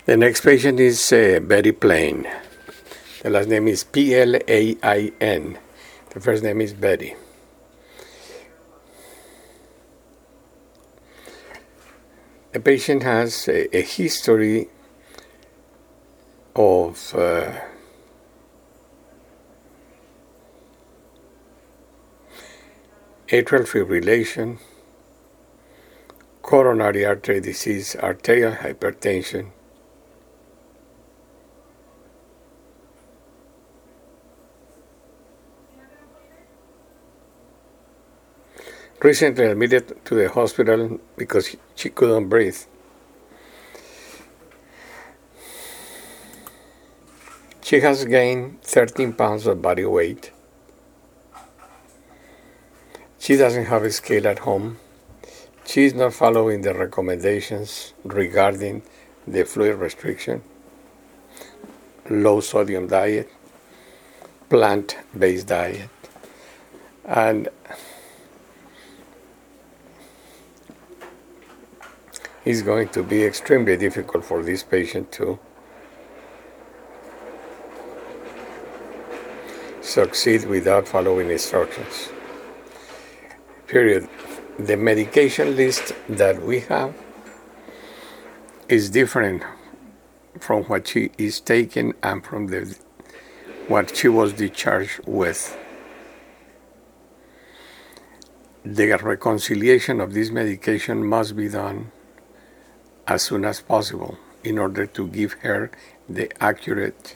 The next patient is Betty Plain. The last name is Plain. The first name is Betty. The patient has a history of atrial fibrillation, coronary artery disease, arterial hypertension, recently admitted to the hospital because she couldn't breathe. She has gained 13 pounds of body weight. She doesn't have a scale at home. She is not following the recommendations regarding the fluid restriction, low sodium diet, plant-based diet, and it's going to be extremely difficult for this patient to succeed without following instructions. Period. The medication list that we have is different from what she is taking and from what she was discharged with. The reconciliation of this medication must be done as soon as possible in order to give her the accurate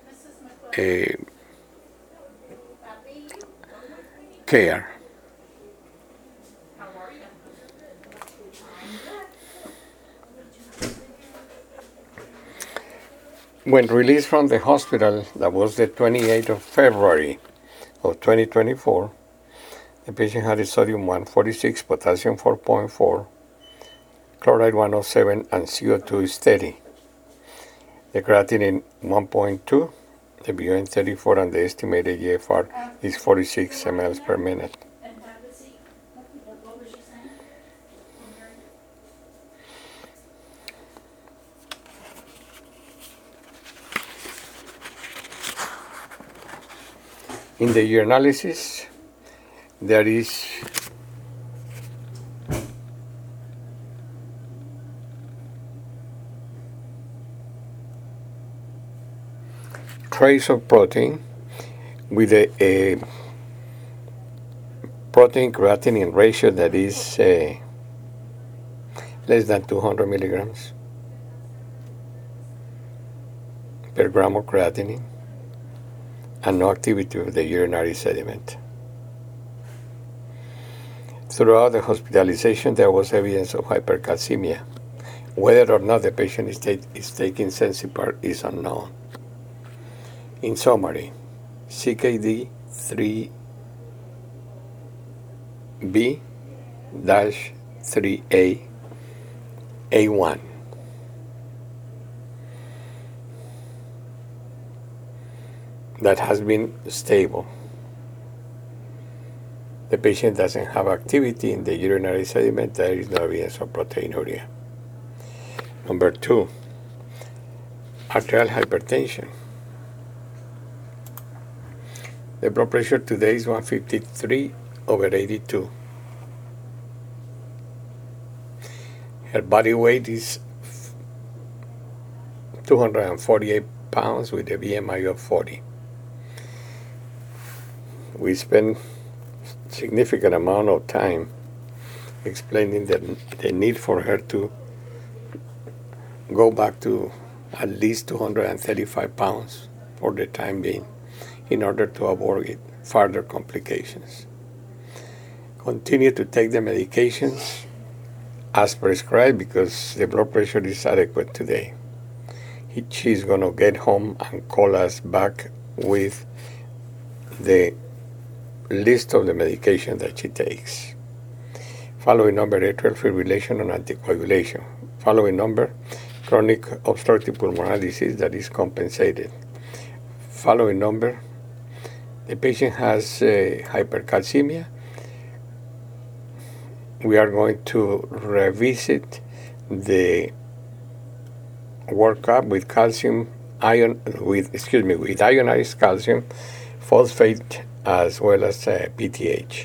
care. When released from the hospital, that was the 28th of February of 2024, the patient had a sodium 146, potassium 4.4, chloride 107, and CO2 is steady. The creatinine 1.2, the BUN 34, and the estimated GFR is 46 mL per minute. In the urinalysis, there is trace of protein with a protein creatinine ratio that is less than 200 milligrams per gram of creatinine, and no activity of the urinary sediment. Throughout the hospitalization, there was evidence of hypercalcemia. Whether or not the patient is taking Sensipar is unknown. In summary, CKD 3B-3A A1. That has been stable. The patient doesn't have activity in the urinary sediment. There is no evidence of proteinuria. Number 2, arterial hypertension. The blood pressure today is 153/82. Her body weight is 248 pounds with a BMI of 40. We spend significant amount of time explaining the need for her to go back to at least 235 pounds for the time being in order to avoid further complications. Continue to take the medications as prescribed because the blood pressure is adequate today. She's going to get home and call us back with the list of the medication that she takes. Following number, atrial fibrillation and anticoagulation. Following number, chronic obstructive pulmonary disease that is compensated. Following number, the patient has hypercalcemia. We are going to revisit the workup with with ionized calcium, phosphate, as well as PTH.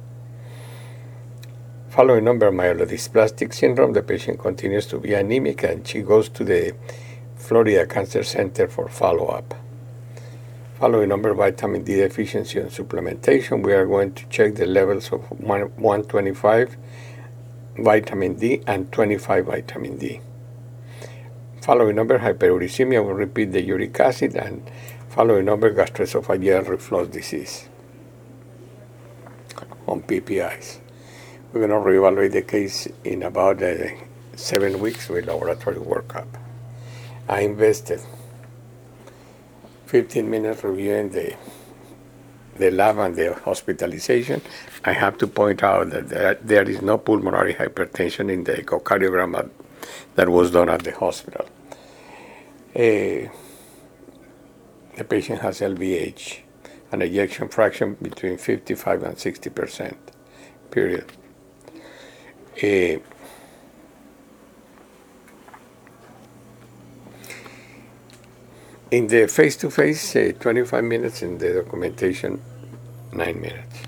Following number myelodysplastic syndrome, the patient continues to be anemic and she goes to the Florida Cancer Center for follow-up. Following number vitamin D deficiency and supplementation, we are going to check the levels of 125 vitamin D and 25 vitamin D. Following number hyperuricemia, we'll repeat the uric acid, and following number gastroesophageal reflux disease on PPIs. We're going to reevaluate the case in about 7 weeks with laboratory workup. I invested 15 minutes reviewing the lab and the hospitalization. I have to point out that there is no pulmonary hypertension in the echocardiogram that was done at the hospital. The patient has LVH, an ejection fraction between 55 and 60%, period. In the face-to-face, 25 minutes. In the documentation, 9 minutes.